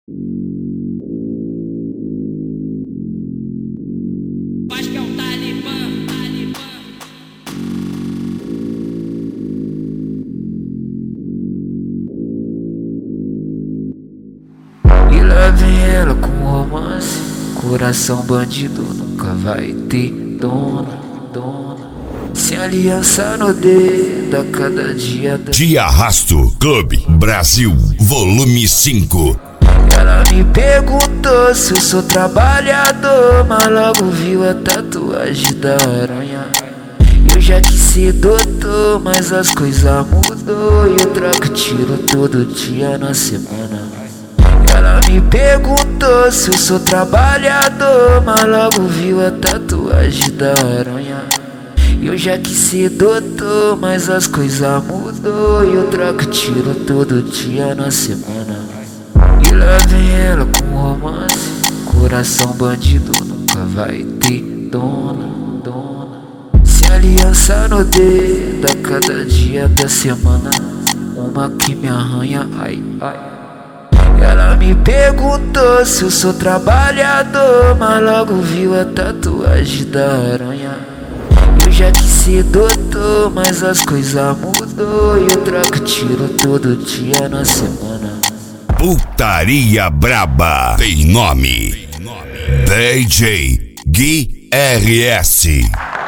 Acho que é o Talibã, Talibã. E lá vem ela com romance. Coração bandido nunca vai ter dona, dona. Sem aliança no dedo a cada dia da... Te Arrasto Clube Brasil Volume 5. Ela me perguntou se eu sou trabalhador, mas logo viu a tatuagem da aranha. Eu já quis ser doutor, mas as coisas mudou e eu troco tiro todo dia na semana. Ela me perguntou se eu sou trabalhador, mas logo viu a tatuagem da aranha. Eu já quis ser doutor, mas as coisas mudou e eu troco tiro todo dia na semana. E lá vem ela com romance. Coração bandido nunca vai ter dona, dona. Sem aliança no dedo a cada dia da semana. Uma que me arranha, ai, ai. Ela me perguntou se eu sou trabalhador, mas logo viu a tatuagem da aranha. Eu já quis ser doutor, mas as coisas mudou e eu troco tiro todo dia na semana. Putaria Braba tem nome. DJ Gui RS.